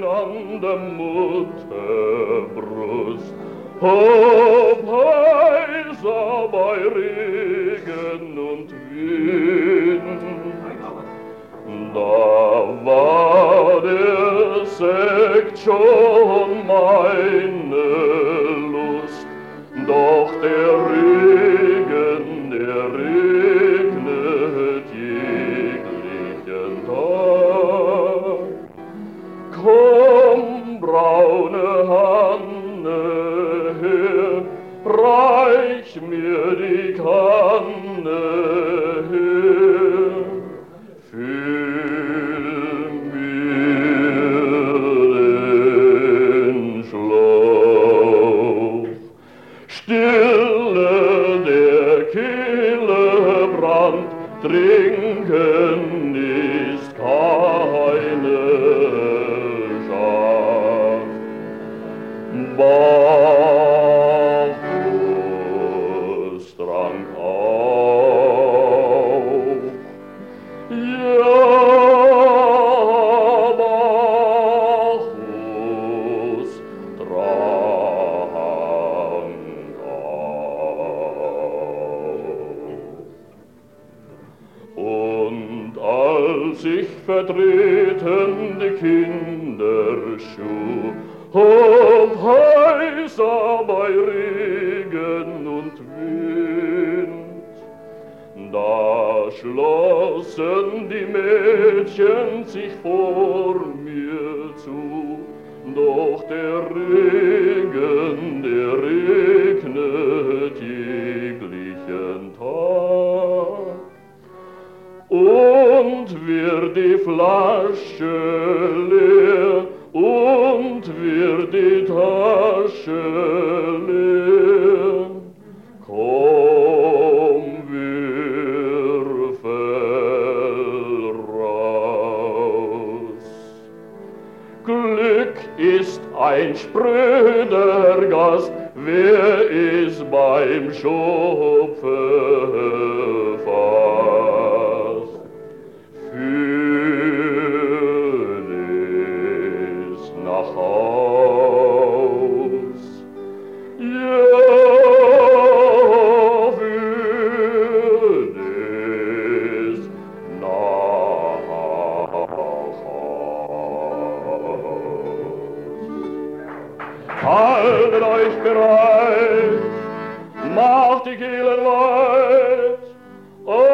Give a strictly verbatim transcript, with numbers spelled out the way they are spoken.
an der Mutterbrust. Hob heiser bei Regen und Wind. Da war der Sekt schon meine Lust, doch der Regen, der regnet jeglichen Tag. Komm, braune Hanne her, reich mir die Kanne her, füll mir den Schlauch. Stille der Kehle Brand, trinken ist keine Scham. Bacchus trank auch, ja, Bacchus trank auch. Und als ich vertreten die Kinder schuf, hob heiser bei Regen und Wind, da schlossen die Mädchen sich vor mir zu, doch der Regen, der regnet jeglichen Tag. Und wird die Flasche leer, und wird die Tasche leer, komm, Würfel raus. Glück ist ein spröder Gast, wer ist beim Schopfe fast. Fühl es nach Haus, ja, fühl es nach Haus. Haltet euch bereit, macht die Kehlen weit,